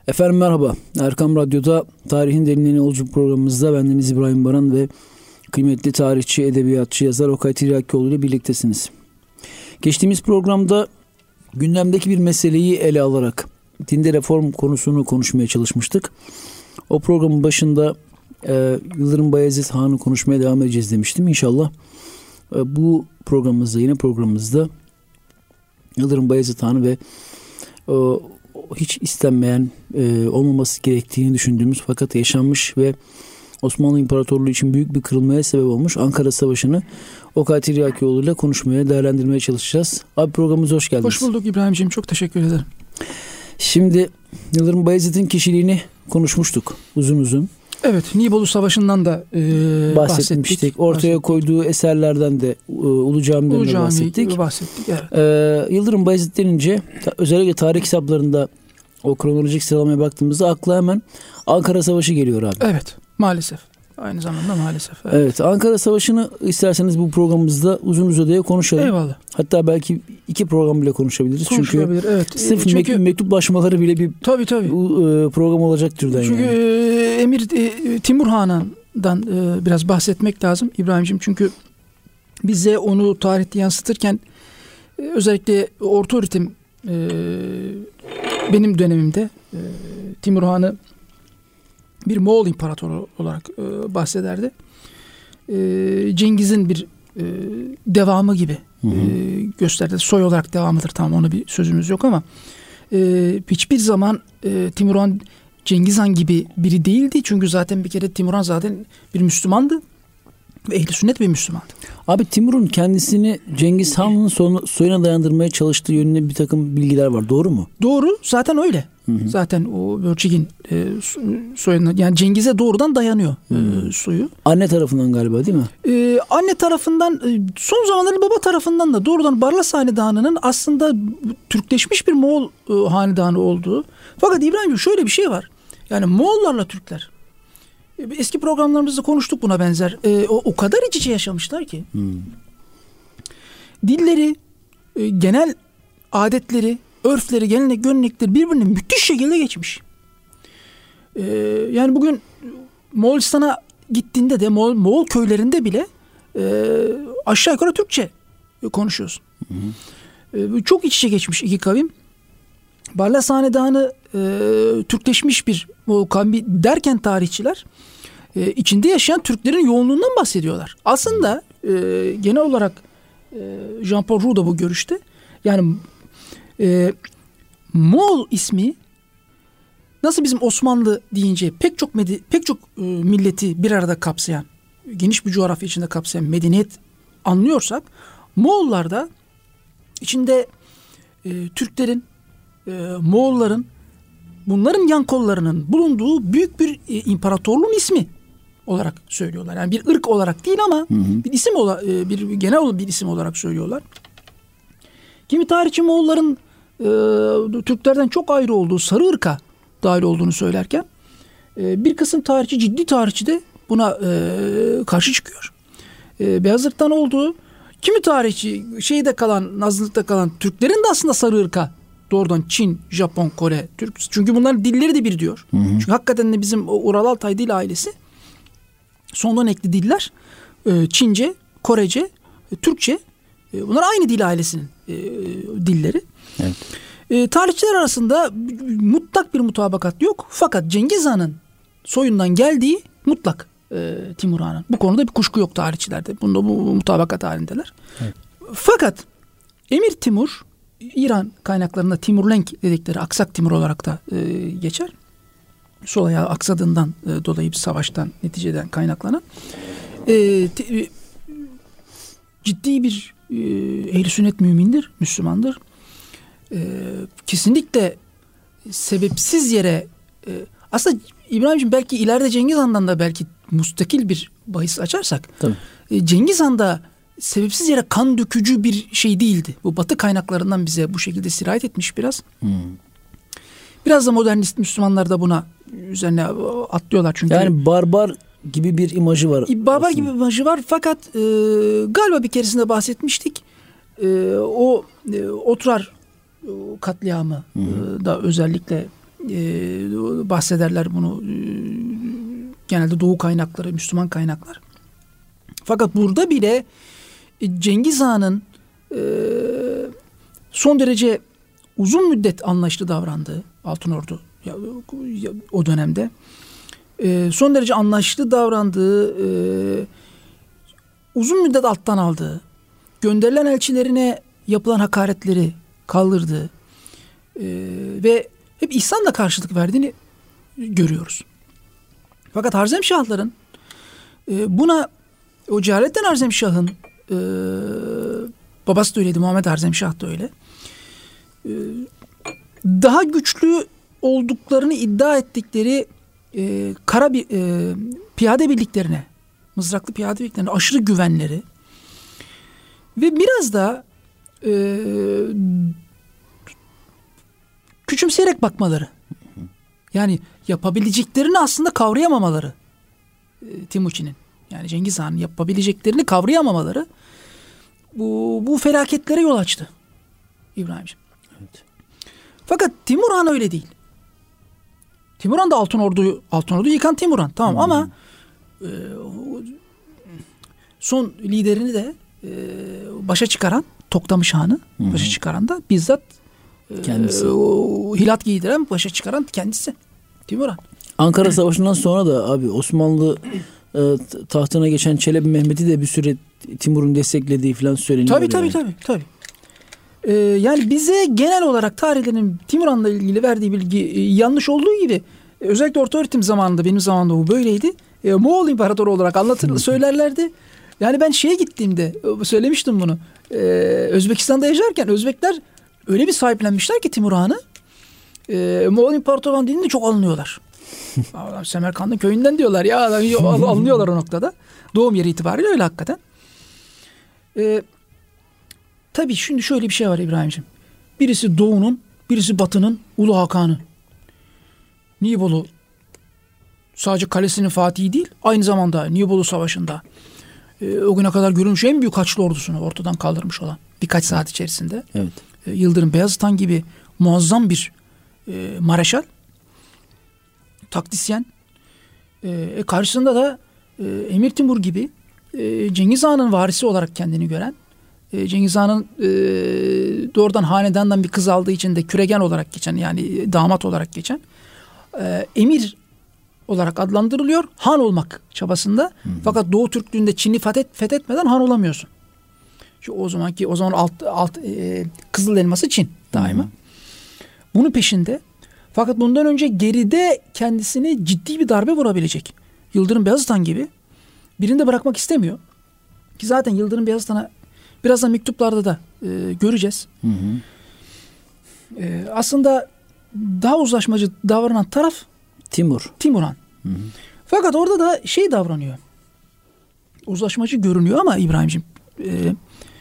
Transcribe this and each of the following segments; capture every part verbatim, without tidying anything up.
Efendim merhaba. Erkam Radyo'da Tarihin Derinliğine Yolculuk programımızda bendeniz İbrahim Baran ve kıymetli tarihçi, edebiyatçı, yazar Okay Tiryakioğlu ile birliktesiniz. Geçtiğimiz programda gündemdeki bir meseleyi ele alarak dinde reform konusunu konuşmaya çalışmıştık. O programın başında e, Yıldırım Bayezid Han'ı konuşmaya devam edeceğiz demiştim. İnşallah e, bu programımızda, yine programımızda Yıldırım Bayezid Han'ı ve o hiç istenmeyen, e, olmaması gerektiğini düşündüğümüz fakat yaşanmış ve Osmanlı İmparatorluğu için büyük bir kırılmaya sebep olmuş Ankara Savaşı'nı Okay Tiryakioğlu ile konuşmaya, değerlendirmeye çalışacağız. Abi programımıza hoş geldiniz. Hoş bulduk İbrahimciğim, çok teşekkür ederim. Şimdi Yıldırım Bayezid'in kişiliğini konuşmuştuk uzun uzun. Evet, Nibolu Savaşı'ndan da e, bahsetmiştik. bahsettik. Ortaya bahsettik. koyduğu eserlerden de e, Ulu Cami'den Ulu de Cami bahsettik. bahsettik evet. Ee, Yıldırım Bayezid denince ta, özellikle tarih kitaplarında o kronolojik sıralamaya baktığımızda akla hemen Ankara Savaşı geliyor abi. Evet, maalesef. Aynı zamanda maalesef. Evet, evet Ankara Savaşı'nı isterseniz bu programımızda uzun uzadıya konuşalım. Eyvallah. Hatta belki iki program bile konuşabiliriz. Konuşulabilir, Çünkü evet. sırf Çünkü, mek- mektuplaşmaları bile bir tabii, tabii. E, program olacak türden. Çünkü yani. e, Emir e, Timur Han'dan e, biraz bahsetmek lazım İbrahimciğim. Çünkü bize onu tarihte yansıtırken e, özellikle orta öğretim e, benim dönemimde e, Timur Han'ı bir Moğol imparatoru olarak e, bahsederdi. E, Cengiz'in bir e, devamı gibi e, gösterdi. Soy olarak devamıdır, tamam, ona bir sözümüz yok ama e, hiçbir zaman e, Timur Han Cengiz Han gibi biri değildi. Çünkü zaten bir kere Timur Han zaten bir Müslümandı ve ehli sünnet bir Müslümandı. Abi Timur'un kendisini Cengiz Han'ın soyuna dayandırmaya çalıştığı yönünde bir takım bilgiler var. Doğru mu? Doğru. Zaten öyle. Hı hı. Zaten o Börçik'in e, soyuna, yani Cengiz'e doğrudan dayanıyor e, soyu. Anne tarafından galiba, değil mi? E, anne tarafından, e, son zamanlarda baba tarafından da doğrudan Barlas Hanedanı'nın aslında Türkleşmiş bir Moğol e, hanedanı olduğu. Fakat İbrahim'ciğim şöyle bir şey var. Yani Moğollarla Türkler, eski programlarımızda konuştuk buna benzer. E, o, o kadar iç içe yaşamışlar ki. Hmm. Dilleri, e, genel adetleri, örfleri, gelenek, görenekleri birbirine müthiş şekilde geçmiş. E, yani bugün Moğolistan'a gittiğinde de Moğol, Moğol köylerinde bile e, aşağı yukarı Türkçe konuşuyorsun. Hmm. E, çok iç içe geçmiş iki kavim. Barlas Hanedanı e, Türkleşmiş bir o kavmi derken tarihçiler e, içinde yaşayan Türklerin yoğunluğundan bahsediyorlar. Aslında e, genel olarak e, Jean-Paul Roux da bu görüşte. Yani e, Moğol ismi nasıl bizim Osmanlı deyince pek çok medi- pek çok e, milleti bir arada kapsayan, geniş bir coğrafya içinde kapsayan medeniyet anlıyorsak, Moğollarda içinde e, Türklerin, e, Moğolların, bunların yan kollarının bulunduğu büyük bir e, imparatorluğun ismi olarak söylüyorlar. Yani bir ırk olarak değil ama hı hı. bir isim olarak, e, bir genel bir isim olarak söylüyorlar. Kimi tarihçi Moğolların e, Türklerden çok ayrı olduğu, sarı ırka dahil olduğunu söylerken e, bir kısım tarihçi, ciddi tarihçi de buna e, karşı çıkıyor. E, beyaz ırktan olduğu, kimi tarihçi şeyde kalan, nazlılıkta kalan Türklerin de aslında sarı ırka, doğrudan Çin, Japon, Kore, Türk. Çünkü bunların dilleri de bir diyor. Hı hı. Çünkü hakikaten de bizim Ural Altay dil ailesi sondan ekli diller. Çince, Korece, Türkçe. Bunlar aynı dil ailesinin e, dilleri. Evet. E, tarihçiler arasında mutlak bir mutabakat yok. Fakat Cengiz Han'ın soyundan geldiği mutlak e, Timur Han'ın. Bu konuda bir kuşku yok tarihçilerde. Bunda bu mutabakat halindeler. Evet. Fakat Emir Timur, İran kaynaklarında Timurlenk dedikleri Aksak Timur olarak da e, geçer. Sol ayağı aksadığından e, dolayı bir savaştan neticeden kaynaklanan e, t- e, ciddi bir e, ehl-i sünnet mümindir, Müslümandır. E, kesinlikle sebepsiz yere e, aslında İbrahimciğim belki ileride Cengiz Han'dan da belki müstakil bir bahis açarsak e, Cengiz Han da sebepsiz yere kan dökücü bir şey değildi. Bu Batı kaynaklarından bize bu şekilde sirayet etmiş biraz. Hmm. Biraz da modernist Müslümanlar da buna üzerine atlıyorlar çünkü. Yani barbar gibi bir imajı var. Barbar aslında. gibi bir imajı var fakat e, galiba bir keresinde bahsetmiştik. E, o e, Otrar katliamı hmm. e, da özellikle e, bahsederler bunu. E, genelde Doğu kaynakları, Müslüman kaynaklar. Fakat burada bile e, Cengiz Han'ın e, son derece uzun müddet anlayışlı davrandığı Altınordu ya, ya, o dönemde e, son derece anlayışlı davrandığı, e, uzun müddet alttan aldığı, gönderilen elçilerine yapılan hakaretleri kaldırdığı e, ve hep ihsanla karşılık verdiğini görüyoruz. Fakat Harzemşahların e, buna, o Celalettin Harzemşah'ın e, babası da öyleydi, Muhammed Harzemşah da öyle. E, daha güçlü olduklarını iddia ettikleri e, kara bir e, piyade birliklerine, mızraklı piyade birliklerine aşırı güvenleri ve biraz da e, küçümseyerek bakmaları, yani yapabileceklerini aslında kavrayamamaları e, Timuçin'in, yani Cengiz Han'ın yapabileceklerini kavrayamamaları bu, bu felaketlere yol açtı İbrahimciğim. Evet. Fakat Timur Han öyle değil. Timur Han da Altınordu'yu Altınordu'yu yıkan Timur Han. Tamam, hmm. ama e, son liderini de e, başa çıkaran, Toktamış Han'ı hmm. başa çıkaran da bizzat e, kendisi. O, hilat giydiren, başa çıkaran kendisi Timur Han. Ankara Savaşı'ndan sonra da abi Osmanlı e, tahtına geçen Çelebi Mehmet'i de bir süre Timur'un desteklediği falan söyleniyor. Tabii tabii, tabii tabii. Ee, yani bize genel olarak tarihlerin Timur-Han'la ilgili verdiği bilgi e, yanlış olduğu gibi, e, özellikle orta öğretim zamanında, benim zamanımda bu böyleydi. E, Moğol İmparatoru olarak anlatır söylerlerdi. Yani ben şeye gittiğimde e, söylemiştim bunu. E, Özbekistan'da yaşarken Özbekler öyle bir sahiplenmişler ki Timur-Han'ı. E, Moğol İmparatoru dediğinde çok alınıyorlar. Semerkand'ın köyünden diyorlar ya, alınıyorlar o noktada. Doğum yeri itibariyle öyle hakikaten. E, tabii şimdi şöyle bir şey var İbrahimciğim. Birisi Doğu'nun, birisi Batı'nın Ulu Hakan'ı. Nibolu sadece kalesinin fatihi değil, aynı zamanda Nibolu Savaşı'nda e, o güne kadar görülmüş en büyük Haçlı ordusunu ortadan kaldırmış olan, birkaç saat içerisinde. Evet. E, Yıldırım Beyazıt Han gibi muazzam bir e, mareşal, taktisyen. E, karşısında da e, Emir Timur gibi e, Cengiz Han'ın varisi olarak kendini gören, e, Cengiz Han'ın e, doğrudan hanedandan bir kız aldığı için de küregen olarak geçen, yani damat olarak geçen e, emir olarak adlandırılıyor. Han olmak çabasında. Hı hı. Fakat Doğu Türklüğünde Çin'i fethet, fethetmeden han olamıyorsun. Şu o zamanki o zaman alt, alt e, Kızıl Elması Çin daima. Hı hı. Bunun peşinde. Fakat bundan önce geride kendisine ciddi bir darbe vurabilecek Yıldırım Beyazıt Han gibi birini de bırakmak istemiyor. Ki zaten Yıldırım Beyazıt Han'a birazdan mektuplarda da e, göreceğiz. Hı hı. E, aslında daha uzlaşmacı davranan taraf Timur. Timur Han. Hı hı. Fakat orada da şey davranıyor. Uzlaşmacı görünüyor ama İbrahimciğim e,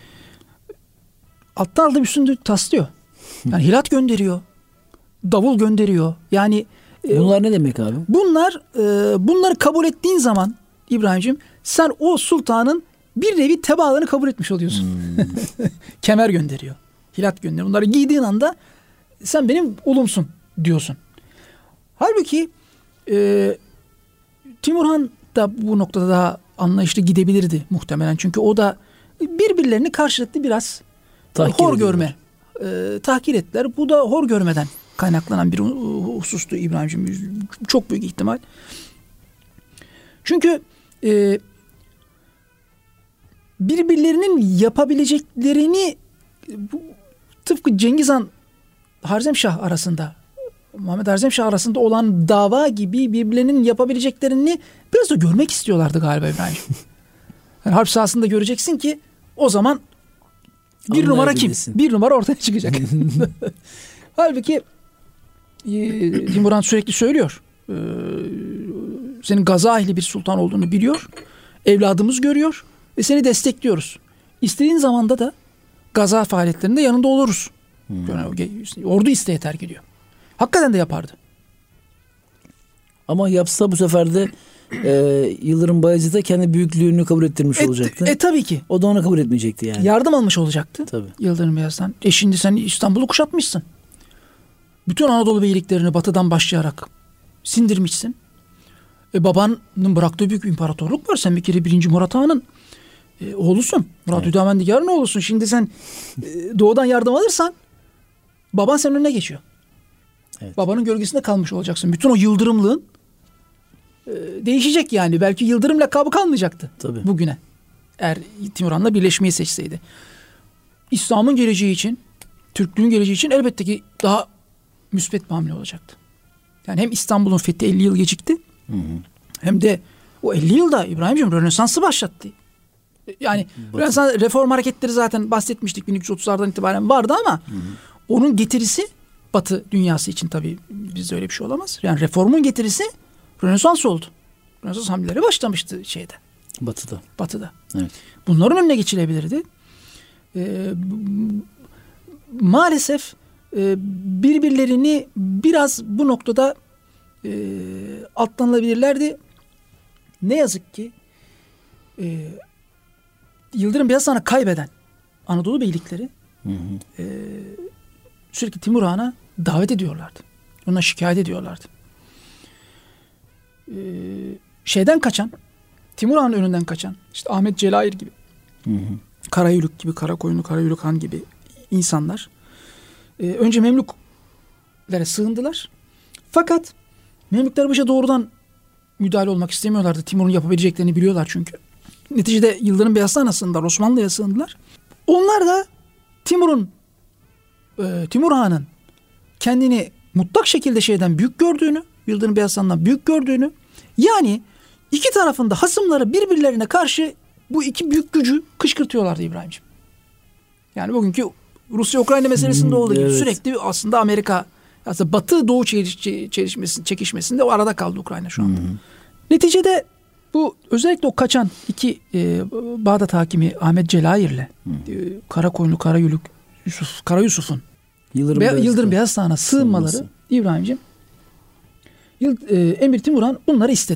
alttan aldı üstünde taslıyor. Yani hilat gönderiyor. Davul gönderiyor. Yani e, bunlar ne demek abi? Bunlar e, bunları kabul ettiğin zaman İbrahimciğim sen o sultanın bir nevi tebaalarını kabul etmiş oluyorsun. Hmm. Kemer gönderiyor. Hilat gönderiyor. Bunları giydiğin anda sen benim ulumsun diyorsun. Halbuki e, Timur Han da bu noktada daha anlayışlı gidebilirdi muhtemelen. Çünkü o da birbirlerini karşılıklı biraz tahkir hor görme, e, tahkir ettiler. Bu da hor görmeden kaynaklanan bir husustu İbrahimciğim. Çok büyük ihtimal. Çünkü e, birbirlerinin yapabileceklerini bu, tıpkı Cengiz Han Harzemşah arasında, Muhammed Harzemşah arasında olan dava gibi birbirlerinin yapabileceklerini biraz da görmek istiyorlardı galiba İbrahim. Yani harp sahasında göreceksin ki o zaman bir numara kim? Bir numara ortaya çıkacak. Halbuki e, Timur Han sürekli söylüyor. E, senin gaza ehli bir sultan olduğunu biliyor. Evladımız görüyor ve seni destekliyoruz. İstediğin zamanda da gaza faaliyetlerinde yanında oluruz. Hmm. Ordu isteği terk ediyor. Hakikaten de yapardı. Ama yapsa bu sefer de e, Yıldırım Bayezid'e kendi büyüklüğünü kabul ettirmiş e, olacaktı. E tabii ki. O da onu kabul etmeyecekti yani. Yardım almış olacaktı. Tabii. Yıldırım Beyazıt'tan. E şimdi sen İstanbul'u kuşatmışsın. bütün Anadolu beyliklerini batıdan başlayarak sindirmişsin. E, babanın bıraktığı büyük bir imparatorluk var. Sen bir kere birinci Murat Han'ın e, oğlusun. Murat evet. Hüdavendigar'ın oğlusun. Şimdi sen e, doğudan yardım alırsan baban senin önüne geçiyor. Evet. Babanın gölgesinde kalmış olacaksın. Bütün o yıldırımlığın e, değişecek yani. Belki yıldırım lakabı kalmayacaktı Tabii. bugüne. Eğer Timurhan'la birleşmeyi seçseydi. İslam'ın geleceği için, Türklüğün geleceği için elbette ki daha müspet bir hamle olacaktı. Yani hem İstanbul'un fethi elli yıl gecikti. Hı hı. Hem de o elli yılda İbrahim'ciğim Rönesans'ı başlattı. Yani Batı. Rönesans reform hareketleri zaten bahsetmiştik bin üç yüz otuzlardan itibaren vardı ama hı hı. onun getirisi Batı dünyası için tabii bizde öyle bir şey olamaz. Yani reformun getirisi Rönesans oldu. Rönesans hamleleri başlamıştı şeyde. Batı'da. Batı'da. Evet. Bunların önüne geçilebilirdi. Ee, maalesef e, birbirlerini biraz bu noktada e, atlanabilirlerdi. Ne yazık ki e, Yıldırım Beyazıt'ı kaybeden Anadolu beylikleri hı hı. E, sürekli Timur Han'a davet ediyorlardı. Ona şikayet ediyorlardı. E, şeyden kaçan, Timur Han'ın önünden kaçan, işte Ahmet Celayir gibi, hı hı. Karayülük gibi, Karakoyunlu Karayülük Han gibi insanlar e, önce Memlüklere sığındılar. Fakat Memlükler bu işe doğrudan müdahale olmak istemiyorlardı. Timur'un yapabileceklerini biliyorlar çünkü. Neticede Yıldırım Beyazıt'a sığındılar, Osmanlı'ya sığındılar. Onlar da Timur'un, e, Timur Han'ın kendini mutlak şekilde şeyden büyük gördüğünü, Yıldırım Beyazıt'tan büyük gördüğünü, yani iki tarafında hasımları birbirlerine karşı bu iki büyük gücü kışkırtıyorlardı İbrahimciğim. Yani bugünkü Rusya-Ukrayna meselesinde olduğu gibi evet. sürekli aslında Amerika, aslında Batı Doğu çelişmesi, çekişmesinde o arada kaldı Ukrayna şu anda. Hı hı. Neticede bu özellikle o kaçan iki e, Bağdat hakimi Ahmet Celayir'le e, Karakoyunlu Karayülük Yusuf Kara Yusuf'un Yıldırım, Be- Beyaz Yıldırım Beyazıt'a sığınmaları İbrahimciğim Yıl, e, Emir Timurhan bunları istedi.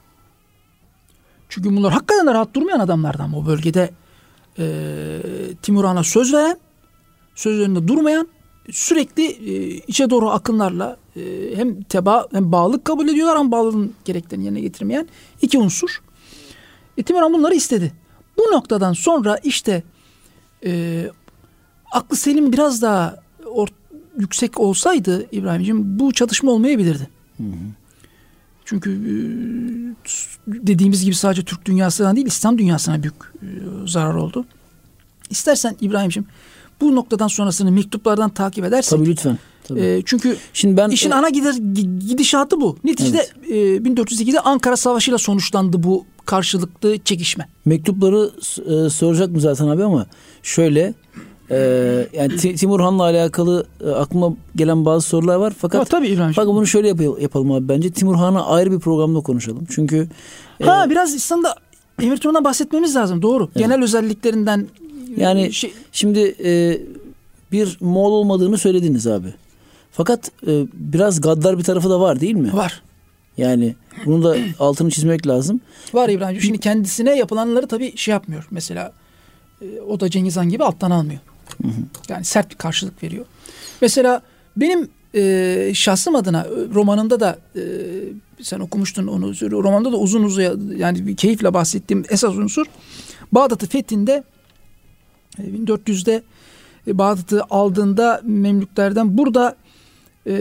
Çünkü bunlar hakikaten de rahat durmayan adamlardan o bölgede e, Timurhan'a söz veren, sözlerinde durmayan, sürekli e, içe doğru akınlarla e, hem teba hem bağlılık kabul ediyorlar ama bağlılığın gereklerini yerine getirmeyen iki unsur. E, Timurhan bunları istedi. Bu noktadan sonra işte e, aklı selim biraz daha or- yüksek olsaydı İbrahimciğim bu çatışma olmayabilirdi. Hı hı. Çünkü e, dediğimiz gibi sadece Türk dünyasından değil İslam dünyasına büyük e, zarar oldu. İstersen İbrahimciğim bu noktadan sonrasını mektuplardan takip edersek. Tabii lütfen. Tabii. E, çünkü Şimdi ben, işin e, ana gider, gidişatı bu. Neticede evet. e, bin dört yüz ikide Ankara Savaşı ile sonuçlandı bu karşılıklı çekişme. Mektupları e, soracak mı zaten abi ama şöyle e, yani Timurhan'la alakalı e, aklıma gelen bazı sorular var. Fakat, ha, tabii fakat bunu şöyle yap- yapalım abi bence. Timurhan'ı ayrı bir programda konuşalım. Çünkü e, ha biraz İslam'da Emir Timurhan'dan bahsetmemiz lazım. Doğru. Evet. Genel özelliklerinden yani şey, şimdi e, bir Moğol olmadığını söylediniz abi. Fakat e, biraz gaddar bir tarafı da var değil mi? Var. Yani bunu da altını çizmek lazım. Var İbrahim. Şimdi kendisine yapılanları tabii şey yapmıyor. Mesela e, o da Cengiz Han gibi alttan almıyor. Hı hı. Yani sert bir karşılık veriyor. Mesela benim e, şahsım adına romanında da e, sen okumuştun onu. Romanda da uzun uzun yani bir keyifle bahsettiğim esas unsur Bağdat'ı fethinde bin dört yüzde Bağdat'ı aldığında Memlüklerden burada e,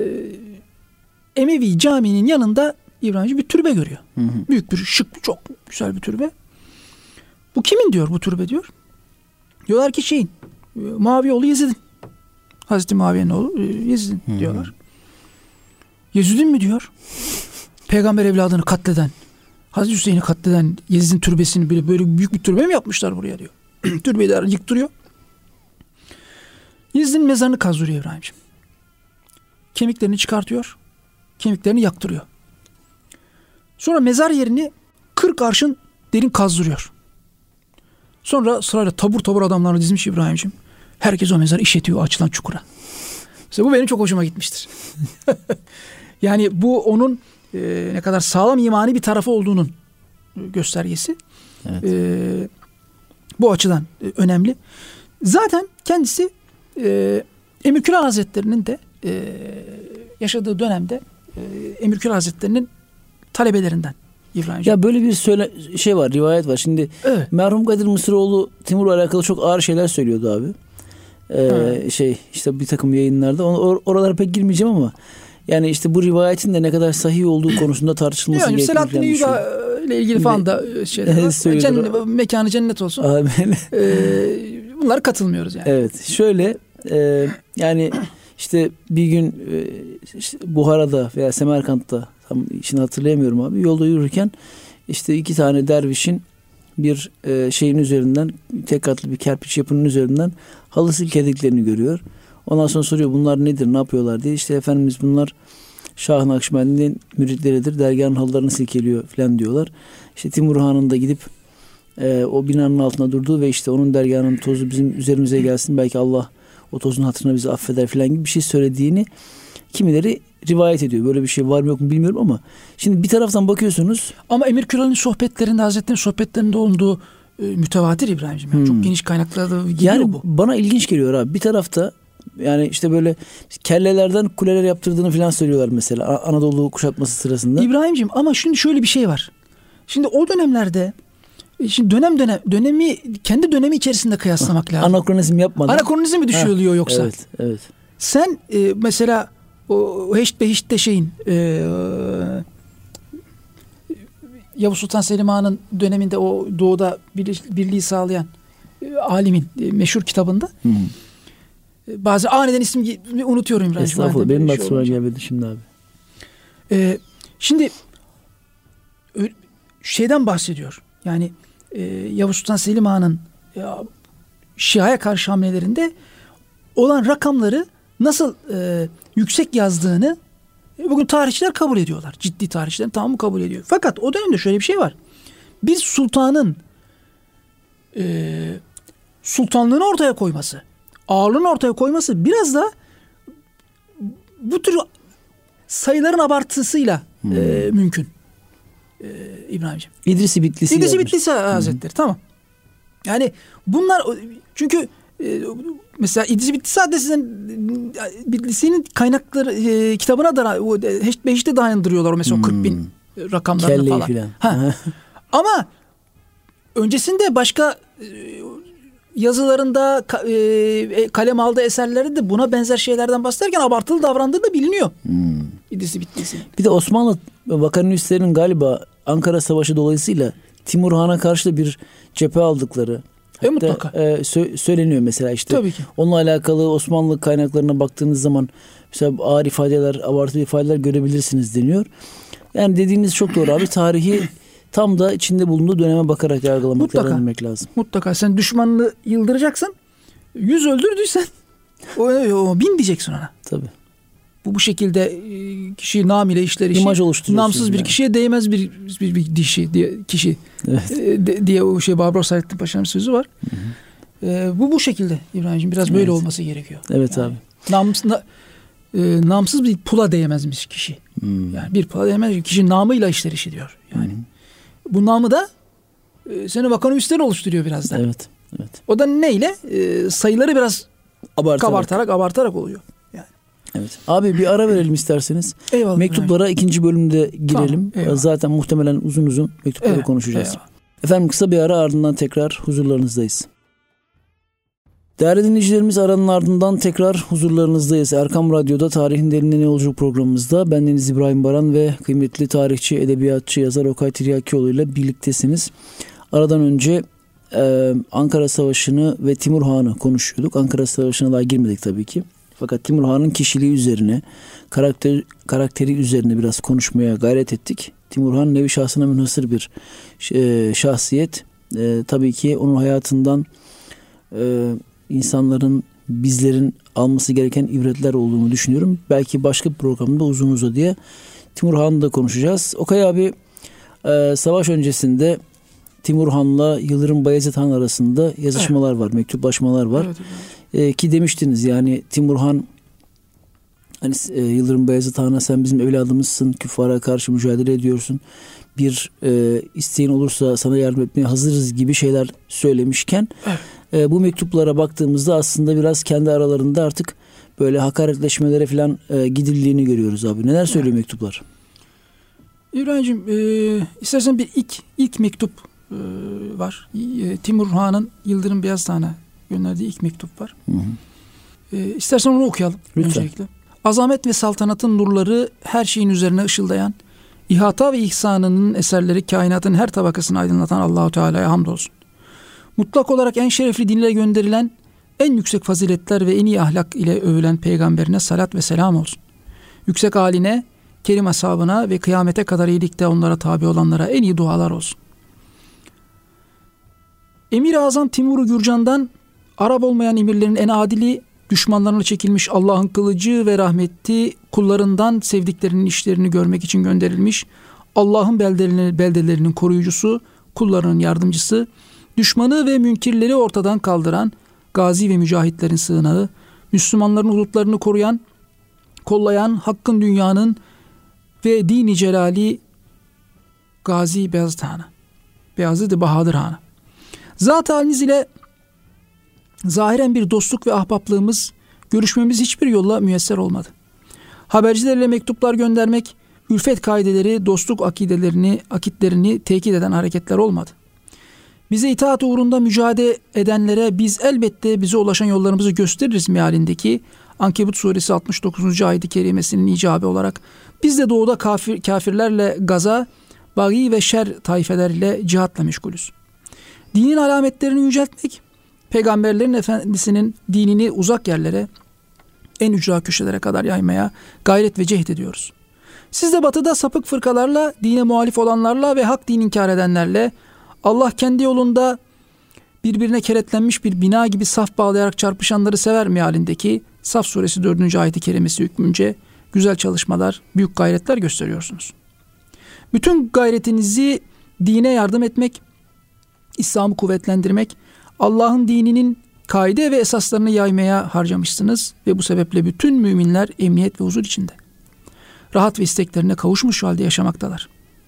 Emevi Camii'nin yanında İbrahimci bir türbe görüyor. Hı hı. Büyük bir şık, çok güzel bir türbe. Bu kimin diyor bu türbe diyor. Diyorlar ki şeyin Muaviye oğlu Yezid'in. Hazreti Muaviye'nin oğlu Yezid'in hı hı. diyorlar. Yezid'in mi diyor? Peygamber evladını katleden, Hazreti Hüseyin'i katleden Yezid'in türbesini böyle, böyle büyük bir türbe mi yapmışlar buraya diyor. Türbeyi de yıktırıyor. Yezid'in mezarını kazdırıyor İbrahimciğim. Kemiklerini çıkartıyor. Kemiklerini yaktırıyor. Sonra mezar yerini kırk arşın derin kazdırıyor. Sonra sırayla tabur tabur adamlarını dizmiş İbrahimciğim. Herkes o mezarı işletiyor açılan çukura. Mesela bu benim çok hoşuma gitmiştir. Yani bu onun e, ne kadar sağlam imani bir tarafı olduğunun göstergesi. Evet. E, bu açıdan e, önemli. Zaten kendisi e, Emir Külal Hazretleri'nin de e, yaşadığı dönemde e, Emirkül Hazretleri'nin talebelerinden İbrahimciğim. Ya böyle bir söyle şey var, rivayet var. Şimdi evet. merhum Kadir Mısıroğlu Timur'la alakalı çok ağır şeyler söylüyordu abi. Ee, şey işte bir takım yayınlarda. Or- oralara pek girmeyeceğim ama yani işte bu rivayetin de ne kadar sahih olduğu konusunda tartışılması yani gerektiğini Selahaddin Eyyubi ile ilgili falan da şeyler cennet, mekanı cennet olsun. ee, bunlara katılmıyoruz yani. Evet. Şöyle e, yani işte bir gün e, işte Buhara'da veya Semerkant'ta tam işini hatırlayamıyorum abi. Yolda yürürken işte iki tane dervişin bir e, şeyin üzerinden, tek katlı bir kerpiç yapının üzerinden halı silkelediklerini görüyor. Ondan sonra soruyor bunlar nedir, ne yapıyorlar diye. İşte Efendimiz bunlar Şah-ı Nakşibendi'nin müritleridir. Dergahın halılarını silkeliyor falan diyorlar. İşte Timur Han'ın da gidip e, o binanın altında durduğu ve işte onun dergahının tozu bizim üzerimize gelsin. Belki Allah o tozun hatırına bizi affeder falan gibi bir şey söylediğini kimileri rivayet ediyor. Böyle bir şey var mı yok mu bilmiyorum ama şimdi bir taraftan bakıyorsunuz. Ama Emirkülal'in sohbetlerinde, Hazretleri'nin sohbetlerinde olduğu e, mütevatir İbrahimciğim. Yani hmm. Çok geniş kaynaklarda geliyor yani bu. Bana ilginç geliyor abi. Bir tarafta yani işte böyle kellelerden kuleler yaptırdığını falan söylüyorlar mesela Anadolu kuşatması sırasında. İbrahimciğim ama şimdi şöyle bir şey var. Şimdi o dönemlerde şimdi dönem dönem dönemi kendi dönemi içerisinde kıyaslamak lazım. Anakronizm yapmadan. Anakronizm mi düşüyor yoksa? Evet, evet. Sen e, mesela o Heşt Behişt'te şeyin e, Yavuz Sultan Selim Han'ın döneminde o doğuda birliği, birliği sağlayan e, alimin e, meşhur kitabında hmm. e, bazı aniden ismi unutuyorum İbrahim. Estağfurullah benim de aklıma gelmedi şimdi abi. E, şimdi şeyden bahsediyor. Yani e, Yavuz Sultan Selim Han'ın e, Şia'ya karşı hamlelerinde olan rakamları nasıl e, yüksek yazdığını e, bugün tarihçiler kabul ediyorlar. Ciddi tarihçilerin tamamı kabul ediyor. Fakat o dönemde şöyle bir şey var. Bir sultanın e, sultanlığını ortaya koyması, ağırlığını ortaya koyması biraz da bu tür sayıların abartısıyla hmm. e, mümkün. E, İbrahimciğim. İdris-i Bitlisi. İdris-i Bitlisi Hazretleri. Hmm. Tamam. Yani bunlar çünkü e, mesela İdris-i Bitlisi Hazretleri'nin Bitlisi'nin kaynakları e, kitabına da o Heşt Behişt'e dayandırıyorlar o mesela hmm. o kırk bin rakamlarını Kelleyi falan. falan. Ha. Ama öncesinde başka e, yazılarında e, kalem aldığı eserlerinde buna benzer şeylerden bahsederken abartılı davrandığı da biliniyor. Hmm. İdris-i Bitlisi'nin. Bir de Osmanlı vakanüvislerinin galiba Ankara Savaşı dolayısıyla Timur Han'a karşı da bir cephe aldıkları e, hatta, mutlaka. E, sö- söyleniyor mesela işte. Tabii ki. Onunla alakalı Osmanlı kaynaklarına baktığınız zaman mesela ağır ifadeler, abartılı ifadeler görebilirsiniz deniyor. Yani dediğiniz çok doğru abi. Tarihi tam da içinde bulunduğu döneme bakarak yargılamak, değerlendirmek lazım. Mutlaka. Sen düşmanını yıldıracaksın. Yüz öldürdüysen o, o, bin diyeceksin ona. Tabii. Bu bu şekilde kişi nam ile işler işi. İmaj oluşturuyorsun. Namsız bir yani. Kişiye değmez bir bir, bir dişi diye kişi evet. de, diye o şey Barbaros Hayrettin Paşa'nın sözü var. Hı hı. E, bu bu şekilde İbrahimciğim biraz böyle evet. olması gerekiyor. Evet yani, abi. Namus, na, e, namsız bir pula değmezmiş kişi. Hmm. Yani bir pula değmez kişi namıyla işler işi diyor. Yani hmm. bu namı da e, senin vakanüvislerin oluşturuyor biraz da. Evet. Evet. O da neyle? E, sayıları biraz abartarak kabartarak abartarak oluyor. Evet. Abi bir ara verelim isterseniz. Eyvallah. Mektuplara eyvallah. ikinci bölümde girelim. Tamam, zaten muhtemelen uzun uzun mektupları evet, konuşacağız. Eyvallah. Efendim kısa bir ara ardından tekrar huzurlarınızdayız. Değerli dinleyicilerimiz aranın ardından tekrar huzurlarınızdayız. Erkam Radyo'da Tarihin Derinliğine Yolculuk programımızda bendeniz İbrahim Baran ve kıymetli tarihçi, edebiyatçı, yazar Okay Tiryakioğlu ile birliktesiniz. Aradan önce e, Ankara Savaşı'nı ve Timur Han'ı konuşuyorduk. Ankara Savaşı'na daha girmedik tabii ki. Fakat Timur Han'ın kişiliği üzerine, karakter, karakteri üzerine biraz konuşmaya gayret ettik. Timur Han nevi şahsına münhasır bir e, şahsiyet. E, tabii ki onun hayatından e, insanların, bizlerin alması gereken ibretler olduğunu düşünüyorum. Belki başka bir programda uzun uzadıya Timur Han'ı da konuşacağız. Okay abi, e, savaş öncesinde Timur Han'la Yıldırım Bayezid Han arasında yazışmalar evet. var, mektuplaşmalar var. Evet, evet. E, ki demiştiniz yani Timur Han hani e, Yıldırım Bayezid Han'a sen bizim evladımızsın, küffara karşı mücadele ediyorsun. Bir e, isteğin olursa sana yardım etmeye hazırız gibi şeyler söylemişken evet. e, bu mektuplara baktığımızda aslında biraz kendi aralarında artık böyle hakaretleşmelere falan e, gidildiğini görüyoruz abi. Neler söylüyor evet. mektuplar? İbrahim'ciğim e, istersen bir ilk ilk mektup e, var. E, Timur Han'ın Yıldırım Beyazıt'ına gönderdiği ilk mektup var. Hı hı. E, istersen onu okuyalım. Lütfen. Öncelikle. Azamet ve saltanatın nurları her şeyin üzerine ışıldayan, ihata ve ihsanının eserleri kainatın her tabakasını aydınlatan Allah-u Teala'ya hamdolsun. Mutlak olarak en şerefli dinle gönderilen, en yüksek faziletler ve en iyi ahlak ile övülen peygamberine salat ve selam olsun. Yüksek haline, kerim ashabına ve kıyamete kadar iyilikte onlara tabi olanlara en iyi dualar olsun. Emir-i Azam Timur-u Gürcan'dan Arap olmayan emirlerin en adili, düşmanlarına çekilmiş Allah'ın kılıcı ve rahmeti, kullarından sevdiklerinin işlerini görmek için gönderilmiş, Allah'ın beldelerinin, beldelerinin koruyucusu, kullarının yardımcısı, düşmanı ve münkirleri ortadan kaldıran, gazi ve mücahitlerin sığınağı, Müslümanların hudutlarını koruyan, kollayan, hakkın dünyanın ve dini celali Gazi Beyazıt Han'a, Beyazıt-ı Bahadır Han'a. Zat-ı haliniz ile zahiren bir dostluk ve ahbaplığımız, görüşmemiz hiçbir yolla müyesser olmadı. Habercilerle mektuplar göndermek, ülfet kaideleri, dostluk akidelerini, akitlerini tekit eden hareketler olmadı. Bize itaat uğrunda mücadele edenlere biz elbette bize ulaşan yollarımızı gösteririz mealindeki Ankebut suresi altmış dokuzuncu ayet-i kerimesinin icabı olarak biz de doğuda kafir, kafirlerle gaza, bagi ve şer taifeleriyle cihatla meşgulüz. Dinin alametlerini yüceltmek, peygamberlerin efendisinin dinini uzak yerlere, en ücra köşelere kadar yaymaya gayret ve cehd ediyoruz. Siz de batıda sapık fırkalarla, dine muhalif olanlarla ve hak din inkar edenlerle, Allah kendi yolunda birbirine keretlenmiş bir bina gibi saf bağlayarak çarpışanları sever mealindeki Saf suresi dördüncü ayet-i kerimesi hükmünce güzel çalışmalar, büyük gayretler gösteriyorsunuz. Bütün gayretinizi dine yardım etmek, İslam'ı kuvvetlendirmek, Allah'ın dininin kaide ve esaslarını yaymaya harcamışsınız ve bu sebeple bütün müminler emniyet ve huzur içinde, rahat ve isteklerine kavuşmuş halde yaşamaktalar.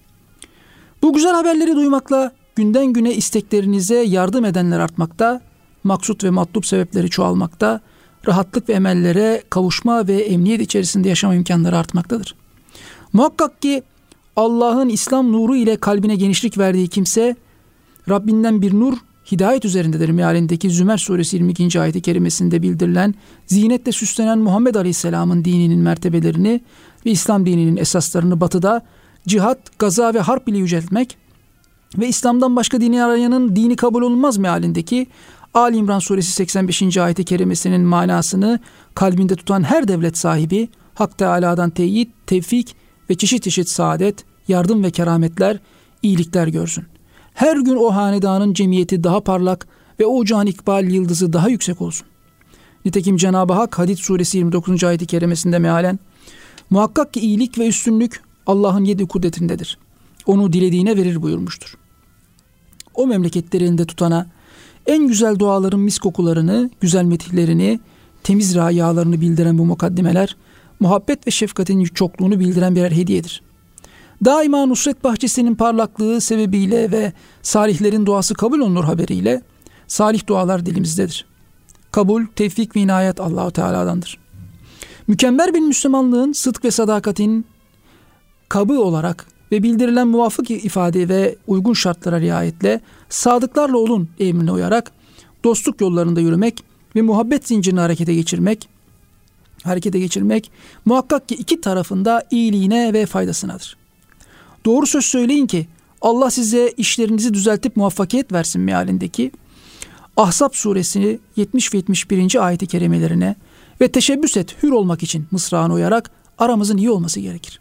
Bu güzel haberleri duymakla günden güne isteklerinize yardım edenler artmakta, maksut ve matlup sebepleri çoğalmakta, rahatlık ve emellere kavuşma ve emniyet içerisinde yaşama imkanları artmaktadır. Muhakkak ki Allah'ın İslam nuru ile kalbine genişlik verdiği kimse, Rabbinden bir nur, hidayet üzerindedir mealindeki Zümer suresi yirmi ikinci ayet-i kerimesinde bildirilen zinetle süslenen Muhammed Aleyhisselam'ın dininin mertebelerini ve İslam dininin esaslarını batıda cihat, gaza ve harp ile yüceltmek ve İslam'dan başka dini arayanın dini kabul olunmaz mealindeki Ali İmran suresi seksen beşinci ayet-i kerimesinin manasını kalbinde tutan her devlet sahibi Hak Teâlâ'dan teyit, tevfik ve çeşit çeşit saadet, yardım ve kerametler, iyilikler görsün. Her gün o hanedanın cemiyeti daha parlak ve o ocağın ikbal yıldızı daha yüksek olsun. Nitekim Cenab-ı Hak Hadid suresi yirmi dokuzuncu ayet-i kerimesinde mealen muhakkak ki iyilik ve üstünlük Allah'ın yedi kudretindedir. Onu dilediğine verir buyurmuştur. O memleketlerinde tutana en güzel duaların mis kokularını, güzel metihlerini, temiz rayalarını bildiren bu mukaddimeler, muhabbet ve şefkatin çokluğunu bildiren birer hediyedir. Daima Nusret Bahçesi'nin parlaklığı sebebiyle ve salihlerin duası kabul olunur haberiyle salih dualar dilimizdedir. Kabul, tevfik ve inayet Allah-u Teala'dandır. Mükemmel bir Müslümanlığın sıdk ve sadakatin kabı olarak ve bildirilen muvafık ifade ve uygun şartlara riayetle sadıklarla olun emrine uyarak dostluk yollarında yürümek ve muhabbet zincirini harekete geçirmek, harekete geçirmek muhakkak ki iki tarafında iyiliğine ve faydasınadır. Doğru söz söyleyin ki Allah size işlerinizi düzeltip muvaffakiyet versin mealindeki Ahzab suresi yetmiş ve yetmiş birinci ayet-i kerimelerine ve teşebbüs et hür olmak için mısrağına uyarak aramızın iyi olması gerekir.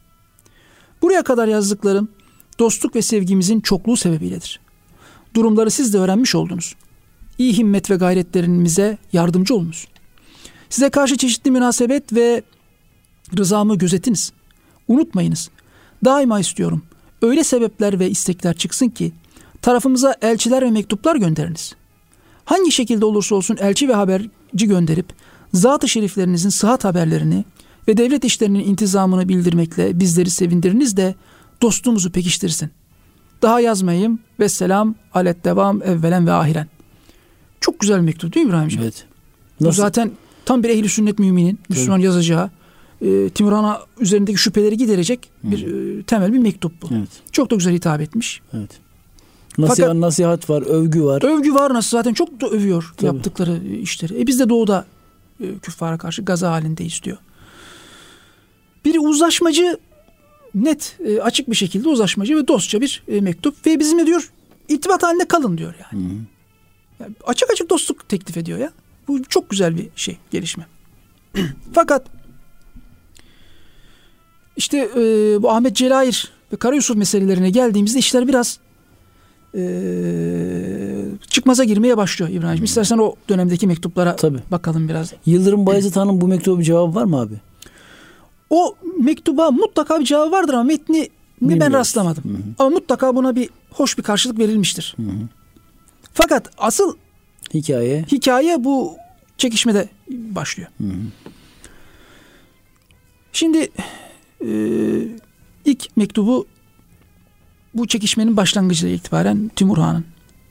Buraya kadar yazdıklarım dostluk ve sevgimizin çokluğu sebebiyledir. Durumları siz de öğrenmiş oldunuz. İyi himmet ve gayretlerimize yardımcı olunuz. Size karşı çeşitli münasebet ve rızamı gözetiniz. Unutmayınız. Daima istiyorum. Öyle sebepler ve istekler çıksın ki tarafımıza elçiler ve mektuplar gönderiniz. Hangi şekilde olursa olsun elçi ve haberci gönderip zat-ı şeriflerinizin sıhhat haberlerini ve devlet işlerinin intizamını bildirmekle bizleri sevindiriniz de dostluğumuzu pekiştirsin. Daha yazmayayım. Vesselam alet devam evvelen ve ahiren. Çok güzel bir mektup değil mi İbrahimciğim? Evet. Bu zaten tam bir ehli sünnet müminin, Müslüman evet. yazacağı, e, Timurhan'a üzerindeki şüpheleri giderecek bir e, temel bir mektup bu. Evet. Çok da güzel hitap etmiş. Evet. Nasihat, Fakat, nasihat var, övgü var. Övgü var, nasıl zaten çok da övüyor Tabii. yaptıkları işleri. E biz de doğuda e, küffara karşı gaza halindeyiz diyor. Bir uzlaşmacı, net, e, açık bir şekilde uzlaşmacı ve dostça bir e, mektup ve bizimle diyor irtibat halinde kalın diyor yani. Hı-hı. Yani açık açık dostluk teklif ediyor ya. Bu çok güzel bir şey, gelişme. Fakat işte e, bu Ahmet Celayir ve Kara Yusuf meselelerine geldiğimizde işler biraz e, çıkmaza girmeye başlıyor İbrahim'ciğim. Hmm. İstersen o dönemdeki mektuplara Tabii. bakalım biraz. Yıldırım Bayezid Han'ın bu mektuba bir cevabı var mı abi? O mektuba mutlaka bir cevabı vardır ama metni ben rastlamadım. Hı hı. Ama mutlaka buna bir hoş bir karşılık verilmiştir. Hı hı. Fakat asıl hikaye hikaye bu çekişmede başlıyor. Hı hı. Şimdi e, ilk mektubu bu çekişmenin başlangıcıyla itibaren Timurhan'ın.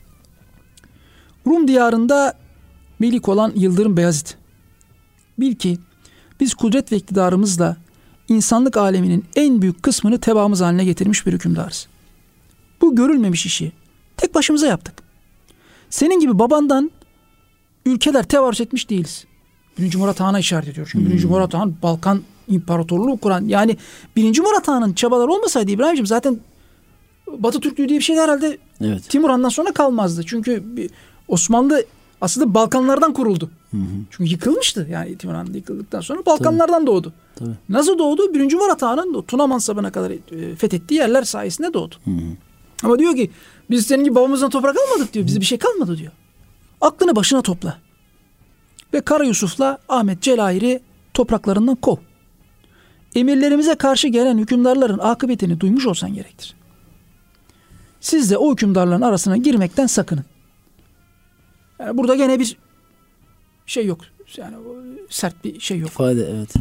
Rum diyarında melik olan Yıldırım Beyazıt, bil ki biz kudret ve iktidarımızla insanlık aleminin en büyük kısmını tebaamız haline getirmiş bir hükümdarız. Bu görülmemiş işi tek başımıza yaptık. Senin gibi babandan ülkeler tevarüs etmiş değiliz. Birinci Murat Han'a işaret ediyor. Çünkü hmm. Birinci Murat Han Balkan İmparatorluğu kuran, yani Birinci Murat Han'ın çabaları olmasaydı İbrahim'ciğim zaten Batı Türklüğü diye bir şey herhalde evet. Timur Han'dan sonra kalmazdı. Çünkü Osmanlı aslında Balkanlardan kuruldu. Hı hı. Çünkü yıkılmıştı. Yani Timur Han yıkıldıktan sonra Balkanlardan Tabii. doğdu. Tabii. Nasıl doğdu? Birinci Murat Han'ın Tuna mansabına kadar fethettiği yerler sayesinde doğdu. Hı hı. Ama diyor ki biz senin gibi babamızdan toprak almadık diyor. Bize bir şey kalmadı diyor. Aklını başına topla. Ve Kara Yusuf'la Ahmet Celayir'i topraklarından kov. Emirlerimize karşı gelen hükümdarların akıbetini duymuş olsan gerektir. Siz de o hükümdarların arasına girmekten sakının. Yani burada gene bir şey yok. Yani sert bir şey yok. İfade evet.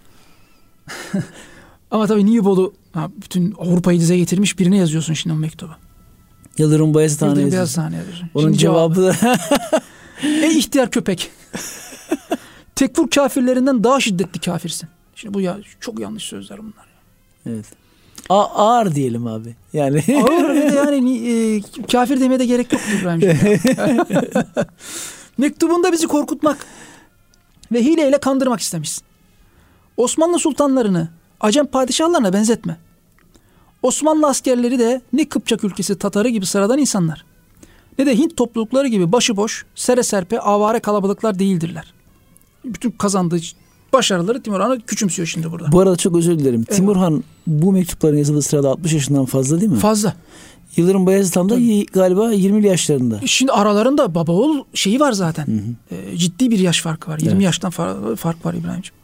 Ama tabii Nibolu bütün Avrupa'yı dize getirmiş birine yazıyorsun şimdi o mektubu. Yıldırım Bayezid Han'a yazıyorsun. Onun şimdi cevabı da ey ihtiyar köpek. Tekfur kafirlerinden daha şiddetli kafirsin. Şimdi bu ya çok yanlış sözler bunlar. Evet. A- ağır diyelim abi. Yani ağır ve de yani e, kafir demeye de gerek yok İbrahimciğim. Mektubunda bizi korkutmak ve hileyle kandırmak istemişsin. Osmanlı sultanlarını Acem padişahlarına benzetme. Osmanlı askerleri de ne Kıpçak ülkesi Tatarı gibi sıradan insanlar, ne de Hint toplulukları gibi başıboş, sere serpe, avare kalabalıklar değildirler. Bütün kazandığı başarıları Timurhan'ı küçümsüyor şimdi burada. Bu arada çok özür dilerim. Evet. Timurhan bu mektupların yazıldığı sırada altmış yaşından fazla değil mi? Fazla. Yıldırım Bayezid Han da galiba yirmili yaşlarında. Şimdi aralarında baba oğul şeyi var zaten. Hı hı. E, ciddi bir yaş farkı var. yirmi evet. yaştan far- fark var İbrahimciğim.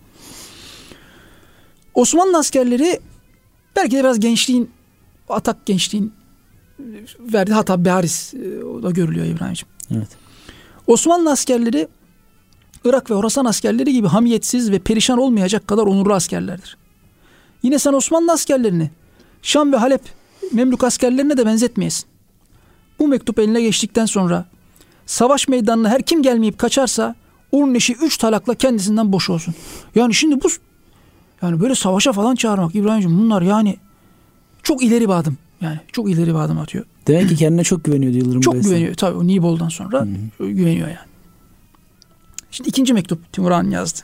Osmanlı askerleri belki de biraz gençliğin, atak gençliğin verdiği hata bariz e, o da görülüyor İbrahimciğim. Evet. Osmanlı askerleri Irak ve Horasan askerleri gibi hamiyetsiz ve perişan olmayacak kadar onurlu askerlerdir. Yine sen Osmanlı askerlerini Şam ve Halep Memlük askerlerine de benzetmeyesin. Bu mektup eline geçtikten sonra savaş meydanına her kim gelmeyip kaçarsa onun eşi üç talakla kendisinden boş olsun. Yani şimdi bu yani böyle savaşa falan çağırmak İbrahimciğim bunlar yani çok ileri bir adım. Yani çok ileri bir adım atıyor. Demek ki kendine çok güveniyordu Yıldırım Çok Bayezid. güveniyor tabii o Nibol'dan sonra Hı-hı. güveniyor yani. Şimdi ikinci mektup Timurhan yazdı.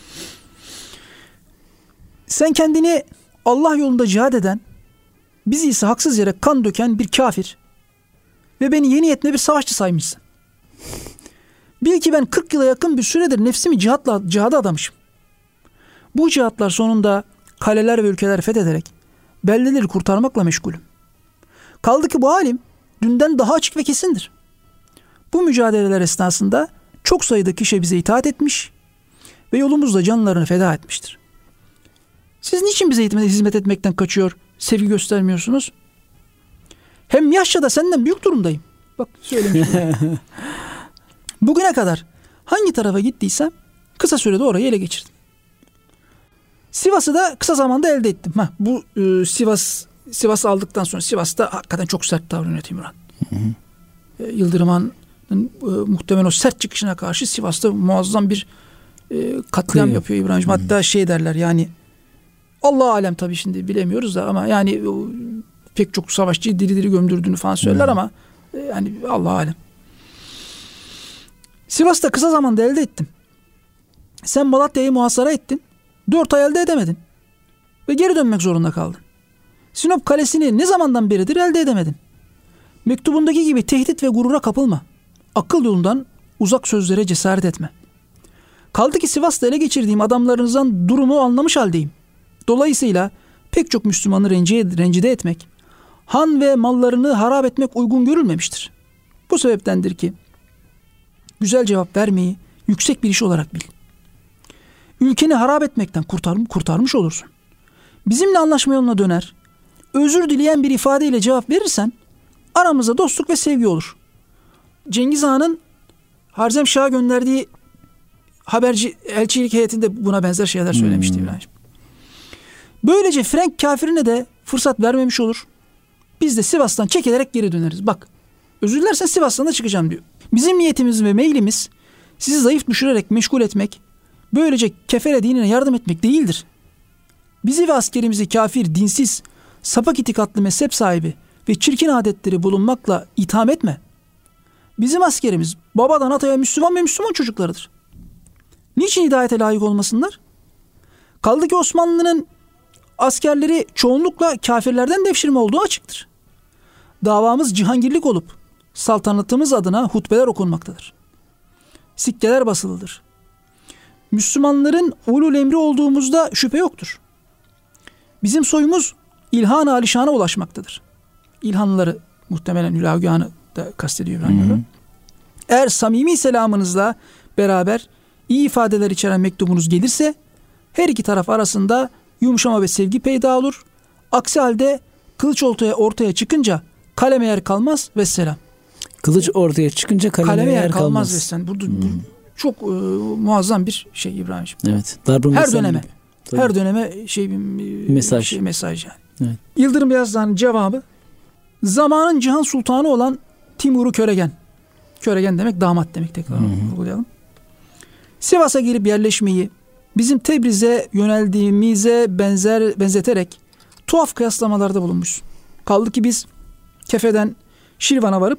Sen kendini Allah yolunda cihad eden, bizi ise haksız yere kan döken bir kafir ve beni yeni yetme bir savaşçı saymışsın. Bil ki ben kırk yıla yakın bir süredir nefsimi cihatla, cihada adamışım. Bu cihatlar sonunda kaleler ve ülkeler fethederek beldeleri kurtarmakla meşgulüm. Kaldı ki bu halim dünden daha açık ve kesindir. Bu mücadeleler esnasında çok sayıda kişi bize itaat etmiş ve yolumuzda canlarını feda etmiştir. Siz niçin bize hizmet etmekten kaçıyor, sevgi göstermiyorsunuz? Hem yaşça da senden büyük durumdayım. Bak söylemiştim. Bugüne kadar hangi tarafa gittiysem kısa sürede orayı ele geçirdim. Sivas'ı da kısa zamanda elde ettim. Ha, bu e, Sivas Sivas'ı aldıktan sonra Sivas'ta hakikaten çok sert davranıyor Timurhan. Hı hı. E, Yıldırım Han'ın e, muhtemelen o sert çıkışına karşı Sivas'ta muazzam bir e, katliam Kıyı. yapıyor İbrahim'ciğim. Hatta şey derler yani, Allah alem tabii şimdi bilemiyoruz da, ama yani o, pek çok savaşçıyı diri diri gömdürdüğünü falan söyler, hmm. ama e, yani Allah alem. Sivas'ta kısa zamanda elde ettim. Sen Malatya'yı muhasara ettin. Dört ay elde edemedin. Ve geri dönmek zorunda kaldın. Sinop Kalesi'ni ne zamandan beridir elde edemedin. Mektubundaki gibi tehdit ve gurura kapılma. Akıl yolundan uzak sözlere cesaret etme. Kaldı ki Sivas'ta ele geçirdiğim adamlarınızdan durumu anlamış haldeyim. Dolayısıyla pek çok Müslümanı rencide etmek, han ve mallarını harap etmek uygun görülmemiştir. Bu sebeptendir ki güzel cevap vermeyi yüksek bir iş olarak bil. Ülkeni harap etmekten kurtar, kurtarmış olursun. Bizimle anlaşma yoluna döner, özür dileyen bir ifadeyle cevap verirsen aramızda dostluk ve sevgi olur. Cengiz Han'ın Harzemşah'a gönderdiği haberci elçilik heyetinde buna benzer şeyler söylemişti hmm. İbrahim. Böylece Frank kafirine de fırsat vermemiş olur. Biz de Sivas'tan çekilerek geri döneriz. Bak, özür dilersen Sivas'tan da çıkacağım diyor. Bizim niyetimiz ve meylimiz sizi zayıf düşürerek meşgul etmek, böylece kefere dinine yardım etmek değildir. Bizi ve askerimizi kafir, dinsiz, sapak itikatlı mezhep sahibi ve çirkin adetleri bulunmakla itham etme. Bizim askerimiz babadan ataya Müslüman ve Müslüman çocuklarıdır. Niçin hidayete layık olmasınlar? Kaldı ki Osmanlı'nın askerleri çoğunlukla kafirlerden devşirme olduğu açıktır. Davamız cihangirlik olup saltanatımız adına hutbeler okunmaktadır. Sikkeler basılıdır. Müslümanların ulul emri olduğumuzda şüphe yoktur. Bizim soyumuz İlhan-ı Alişan'a ulaşmaktadır. İlhanlıları muhtemelen Hülagühan'ı da kastediyor İbrahim. Eğer samimi selamınızla beraber iyi ifadeler içeren mektubunuz gelirse her iki taraf arasında yumuşama ve sevgi peyda olur. Aksi halde kılıç ortaya, ortaya çıkınca kaleme yer kalmaz ve selam. Kılıç ortaya çıkınca kaleme, kaleme yer, yer kalmaz. kalmaz ve selam. Bu, hmm. bu çok e, muazzam bir şey İbrahim'ciğim. Evet. Darbu her döneme. Tabii. Her döneme şey bir mesaj. Şey, mesaj yani. Evet. Yıldırım Beyazıt'ın cevabı, zamanın Cihan Sultanı olan Timur'u Köregen. Köregen demek damat demek, tekrar vurgulayalım. Sivas'a girip yerleşmeyi bizim Tebriz'e yöneldiğimize benzer benzeterek tuhaf kıyaslamalarda bulunmuş. Kaldı ki biz Kefe'den Şirvan'a varıp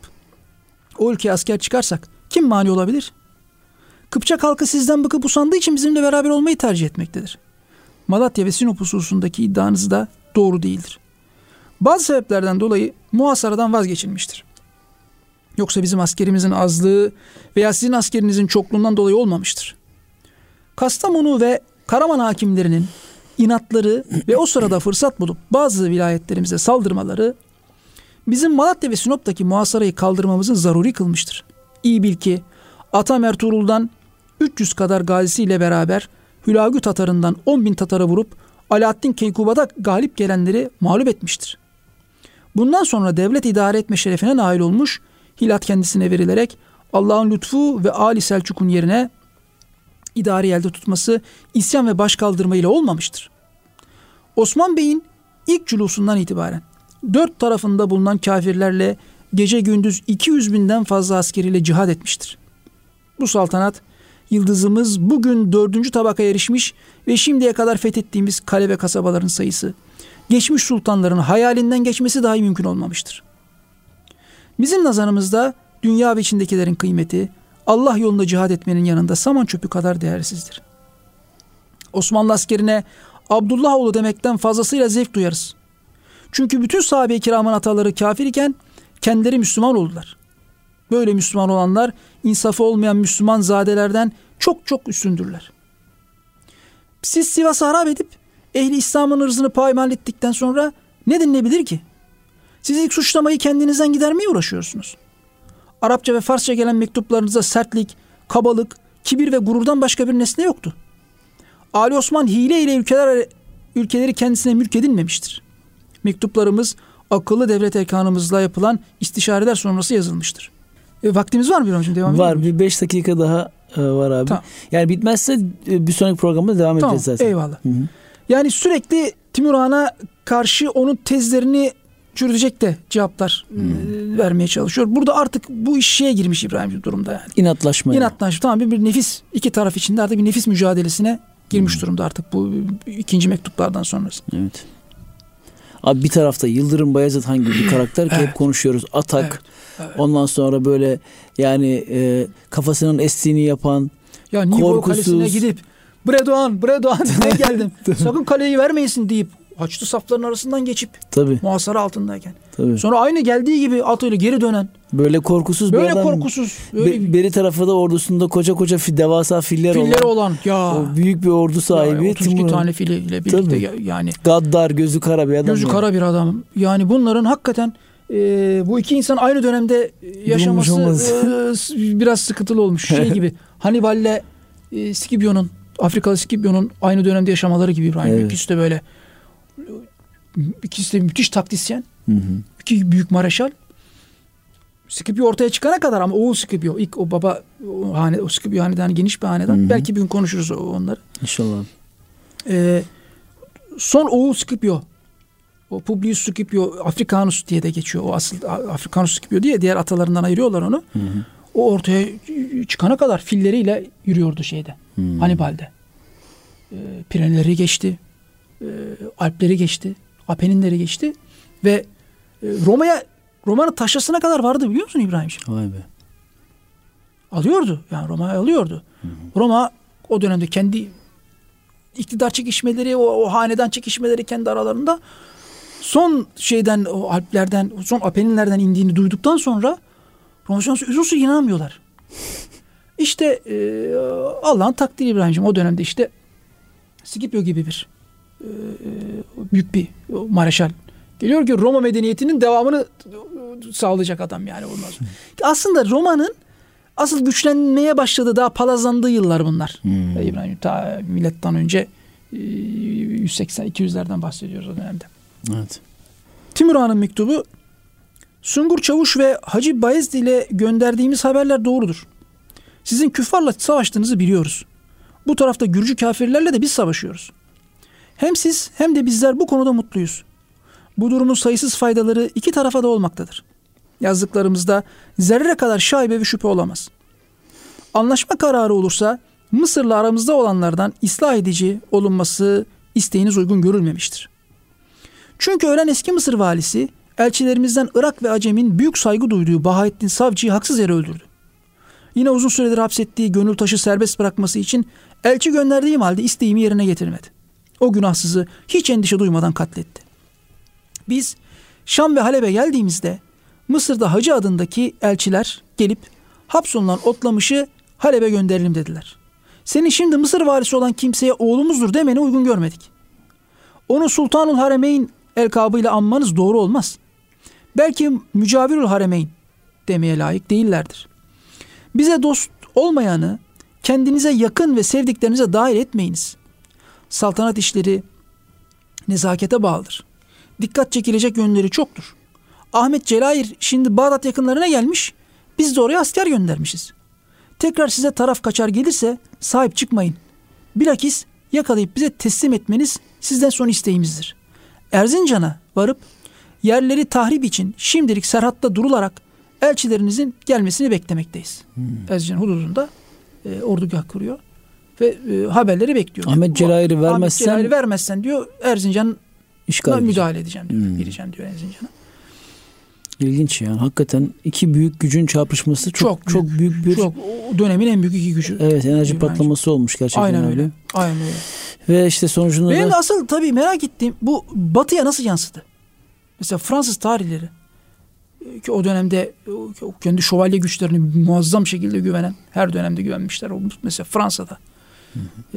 o ülkeye asker çıkarsak kim mani olabilir? Kıpçak halkı sizden bıkıp usandığı için bizimle beraber olmayı tercih etmektedir. Malatya ve Sinop hususundaki iddianız da doğru değildir. Bazı sebeplerden dolayı muhasaradan vazgeçilmiştir. Yoksa bizim askerimizin azlığı veya sizin askerinizin çokluğundan dolayı olmamıştır. Kastamonu ve Karaman hakimlerinin inatları ve o sırada fırsat bulup bazı vilayetlerimize saldırmaları bizim Malatya ve Sinop'taki muhasarayı kaldırmamızı zaruri kılmıştır. İyi bil ki Atam Ertuğrul'dan üç yüz kadar gazisiyle beraber Hülagü Tatarından on bin Tatar'a vurup Alaaddin Keykuba'da galip gelenleri mağlup etmiştir. Bundan sonra devlet idare etme şerefine nail olmuş, hilat kendisine verilerek Allah'ın lütfu ve Ali Selçuk'un yerine idareyi elde tutması isyan ve başkaldırma ile olmamıştır. Osman Bey'in ilk culusundan itibaren dört tarafında bulunan kafirlerle gece gündüz iki yüz binden fazla askeriyle cihad etmiştir. Bu saltanat yıldızımız bugün dördüncü tabakaya erişmiş ve şimdiye kadar fethettiğimiz kale ve kasabaların sayısı geçmiş sultanların hayalinden geçmesi dahi mümkün olmamıştır. Bizim nazarımızda dünya ve içindekilerin kıymeti Allah yolunda cihad etmenin yanında saman çöpü kadar değersizdir. Osmanlı askerine Abdullahoğlu demekten fazlasıyla zevk duyarız. Çünkü bütün sahabe-i kiramın ataları kafir iken kendileri Müslüman oldular. Böyle Müslüman olanlar insafı olmayan Müslüman zadelerden çok çok üstündürler. Siz Sivas'ı harap edip ehli İslam'ın ırzını paymal ettikten sonra ne denilebilir ki? Siz ilk suçlamayı kendinizden gidermeye uğraşıyorsunuz. Arapça ve Farsça gelen mektuplarınızda sertlik, kabalık, kibir ve gururdan başka bir nesne yoktu. Ali Osman hile ile ülkeler, ülkeleri kendisine mülk edinmemiştir. Mektuplarımız akıllı devlet erkanımızla yapılan istişareler sonrası yazılmıştır. E, vaktimiz var mı bir hocam? Devam var. Bir beş dakika daha e, var abi. Tamam. Yani bitmezse e, bir sonraki programda devam tamam, edeceğiz zaten. Eyvallah. Hı hı. Yani sürekli Timur Han'a karşı onun tezlerini çürütecek de cevaplar hmm. e, vermeye çalışıyor. Burada artık bu iş şeye girmiş İbrahim durumda yani. İnatlaşma. İnatlaşma. Tamam bir, bir nefis iki taraf içinde artık bir nefis mücadelesine girmiş hmm. durumda artık bu ikinci mektuplardan sonrası. Evet. Abi bir tarafta Yıldırım Bayezid hangi bir karakter ki evet. hep konuşuyoruz. Atak. Evet. Evet. Ondan sonra böyle yani e, kafasının estiğini yapan, ya Nibolu Kalesi'ne gidip bre Doğan, bre Doğan diye geldim. Sakın kaleyi vermeyesin deyip Haçlı safların arasından geçip tabii. muhasara altındayken. Tabii. Sonra aynı geldiği gibi atıyla geri dönen. Böyle korkusuz böyle bir adam. Böyle korkusuz. Böyle Be, beri tarafı da ordusunda koca koca fi, devasa filler, filler olan. olan. Ya. O büyük bir ordu sahibi. Ya, otuz iki tane filiyle birlikte ya, yani. Gaddar, gözü kara bir adam. Gözü ya. kara bir adam. Yani bunların hakikaten e, bu iki insan aynı dönemde yaşaması e, biraz sıkıntılı olmuş. Şey gibi Hannibal'le e, Scipio'nun, Afrikalı Scipio'nun aynı dönemde yaşamaları gibi İbrahim. Evet. İkisi de böyle ikisi de müthiş taktisyen. Hı hı. İki büyük mareşal. Scipio ortaya çıkana kadar ama oğul Scipio ilk o baba o, hane, o Scipio hanedan geniş bir hanedan. Hı hı. Belki bir gün konuşuruz onları. İnşallah. Ee, son oğul Scipio o Publius Scipio Africanus diye de geçiyor. O asıl Africanus Scipio diye diğer atalarından ayırıyorlar onu. Hı hı. O ortaya çıkana kadar filleriyle yürüyordu şeyde. Hı. Hannibal'de. Ee, Pireneleri geçti. E, Alpleri geçti. Apenninleri geçti. Ve e, Roma'ya Roma'nın taşrasına kadar vardı biliyor musun İbrahimciğim? Vay be. Alıyordu. Yani Roma'ya alıyordu. Hı hı. Roma o dönemde kendi iktidar çekişmeleri, o, o hanedan çekişmeleri kendi aralarında son şeyden, o Alplerden, son Apenninlerden indiğini duyduktan sonra Roma uzun süre inanamıyorlar. İşte e, Allah'ın takdiri İbrahimciğim o dönemde işte Scipio gibi bir e, büyük bir mareşal geliyor ki Roma medeniyetinin devamını sağlayacak adam yani ondan sonra. Aslında Roma'nın asıl güçlenmeye başladığı daha palazlandığı yıllar bunlar. Hmm. İbrahim ta milattan önce yüz seksen iki yüzlerden bahsediyoruz o dönemde. Evet. Timur Han'ın mektubu: Sungur Çavuş ve Hacı Bayezid ile gönderdiğimiz haberler doğrudur. Sizin küffarla savaştığınızı biliyoruz. Bu tarafta Gürcü kafirlerle de biz savaşıyoruz. Hem siz hem de bizler bu konuda mutluyuz. Bu durumun sayısız faydaları iki tarafa da olmaktadır. Yazdıklarımızda zerre kadar şaibe ve şüphe olamaz. Anlaşma kararı olursa Mısır'la aramızda olanlardan ıslah edici olunması isteğiniz uygun görülmemiştir. Çünkü ölen eski Mısır valisi elçilerimizden Irak ve Acem'in büyük saygı duyduğu Bahaettin Savcı'yı haksız yere öldürdü. Yine uzun süredir hapsettiği Gönültaş'ı serbest bırakması için elçi gönderdiğim halde isteğimi yerine getirmedi. O günahsızı hiç endişe duymadan katletti. Biz Şam ve Halep'e geldiğimizde Mısır'da Hacı adındaki elçiler gelip hapsolunan Otlamış'ı Halep'e gönderelim dediler. Senin şimdi Mısır varisi olan kimseye oğlumuzdur demeni uygun görmedik. Onu Sultanul Haremeyn elkabıyla anmanız doğru olmaz. Belki Mücavirül Haremeyn demeye layık değillerdir. Bize dost olmayanı kendinize yakın ve sevdiklerinize dahil etmeyiniz. Saltanat işleri nezakete bağlıdır. Dikkat çekilecek yönleri çoktur. Ahmet Celayir şimdi Bağdat yakınlarına gelmiş, biz de oraya asker göndermişiz. Tekrar size taraf kaçar gelirse sahip çıkmayın. Bilakis yakalayıp bize teslim etmeniz sizden son isteğimizdir. Erzincan'a varıp yerleri tahrip için şimdilik Serhat'ta durularak elçilerinizin gelmesini beklemekteyiz. Hmm. Erzincan hududunda e, ordugah kuruyor ve e, haberleri bekliyor. Ahmet Celayir'i vermezsen Ahmet Celayir'i vermezsen diyor Erzincan'a müdahale edeceğim diyor. Hmm. Gireceğim diyor Erzincan'a. İlginç ya. Hakikaten iki büyük gücün çarpışması çok çok, çok büyük bir çok o dönemin en büyük iki gücü. Evet, enerji patlaması olmuş gerçekten. Aynen öyle. öyle. Aynen öyle. Ve işte sonucunda benim da... asıl tabii merak ettiğim bu Batı'ya nasıl yansıdı? Mesela Fransız tarihleri ki o dönemde kendi şövalye güçlerini muazzam şekilde güvenen, her dönemde güvenmişler. Mesela Fransa'da, hı hı. E,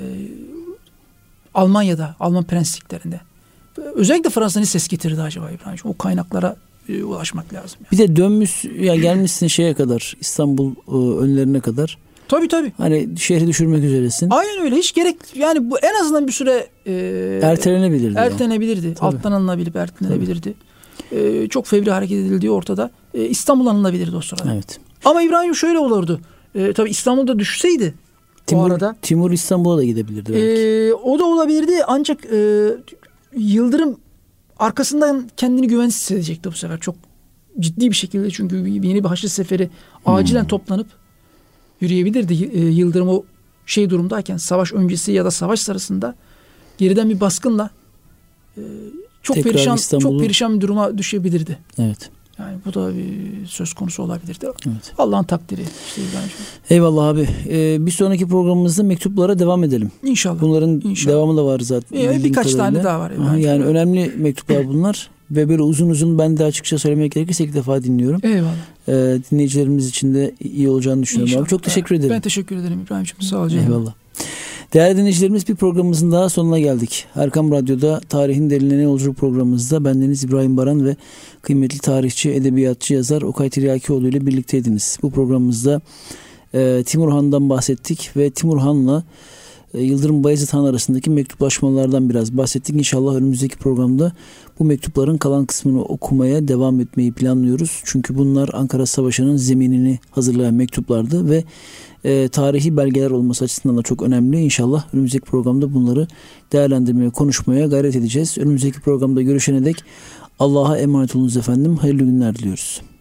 Almanya'da, Alman prensliklerinde. Özellikle Fransa'nın ses getirdi acaba İbrahim? O kaynaklara e, ulaşmak lazım. Yani. Bir de dönmüş, ya gelmişsin şeye kadar, İstanbul e, önlerine kadar. Tabii tabii. Hani şehri düşürmek üzeresin. Aynen öyle. Hiç gerek, yani bu en azından bir süre e, ertelenebilirdi. Ertelenebilirdi. Yani. Alttan alınabilip ertelenebilirdi. E, çok fevri hareket edildiği ortada. E, İstanbul alınabilirdi o sırada. Evet. Ama İbrahim şöyle olurdu. E, tabii İstanbul'da düşseydi Timur, o arada. Timur İstanbul'a da gidebilirdi belki. E, o da olabilirdi ancak e, Yıldırım arkasından kendini güvensiz hissedecekti bu sefer. Çok ciddi bir şekilde, çünkü yeni bir Haçlı Seferi acilen hmm. toplanıp yürüyebilirdi. Yıldırım o şey durumdayken, savaş öncesi ya da savaş sırasında geriden bir baskınla çok Tekrar perişan İstanbul'u... çok perişan bir duruma düşebilirdi. Evet. Yani bu da bir söz konusu olabilirdi. Evet. Allah'ın takdiri. İşte Eyvallah abi. Ee, bir sonraki programımızda mektuplara devam edelim. İnşallah. Bunların İnşallah. devamı da var zaten. Ee, birkaç tane daha var. Aha, yani önemli mektuplar bunlar. Ve böyle uzun uzun, ben de açıkça söylemek gerekirse ilk defa dinliyorum. Eyvallah. Ee, dinleyicilerimiz için de iyi olacağını düşünüyorum. İnşallah. Abi çok teşekkür ederim. Ben teşekkür ederim İbrahim'ciğim. Sağ ol canım. Eyvallah. Değerli dinleyicilerimiz, bir programımızın daha sonuna geldik. Erkam Radyo'da Tarihin Derinliğine Yolculuk programımızda bendeniz İbrahim Baran ve kıymetli tarihçi, edebiyatçı, yazar Okay Tiryakioğlu ile birlikteydiniz. Bu programımızda e, Timur Han'dan bahsettik ve Timur Han'la e, Yıldırım Bayezid Han arasındaki mektuplaşmalardan biraz bahsettik. İnşallah önümüzdeki programda bu mektupların kalan kısmını okumaya devam etmeyi planlıyoruz. Çünkü bunlar Ankara Savaşı'nın zeminini hazırlayan mektuplardı ve e, tarihi belgeler olması açısından da çok önemli. İnşallah önümüzdeki programda bunları değerlendirmeye, konuşmaya gayret edeceğiz. Önümüzdeki programda görüşene dek Allah'a emanet olunuz efendim. Hayırlı günler diliyoruz.